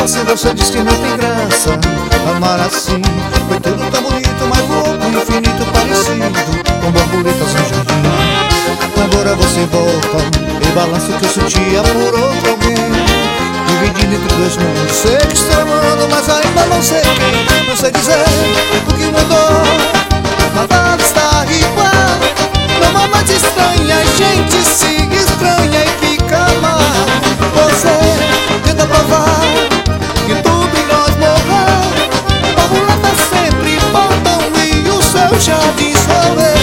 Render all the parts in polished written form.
passei, você disse que não tem graça. Amar assim foi tudo tão bonito, mas louco, infinito, parecido com borboletas no jardim. Agora você volta e balança o que eu sentia por outro alguém, dividindo entre dois mundos. Sei que estou amando, mas ainda não sei quem. Não sei dizer o que mudou, mas nada está igual. Não há mais estranha, a gente se estranha e fica mal. Você tenta provar que tudo em nós morreu. Borboletas sempre voltam e o seu jardim sou eu.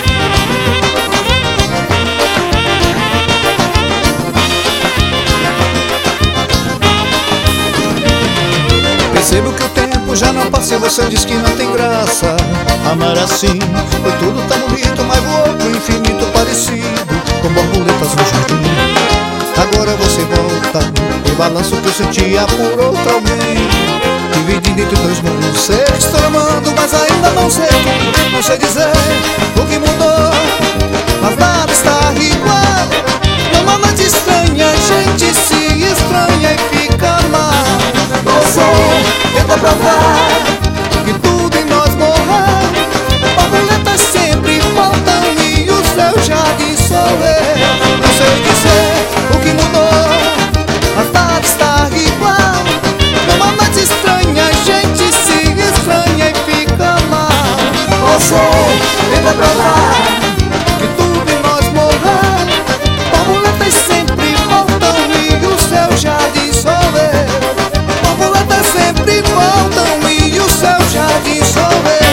Percebo que o tempo já não passa e você diz que não tem graça. Amar assim foi tudo tão bonito, mas louco, infinito, parecido com borboletas no jardim. Agora você volta e balança o que eu sentia por outro alguém, dividindo entre dois mundos. Sei que estou amando, mas ainda não sei quem. Não sei dizer o que mudou, mas nada está igual. Não há mais estranha, a gente se estranha e fica mal. Você tenta provar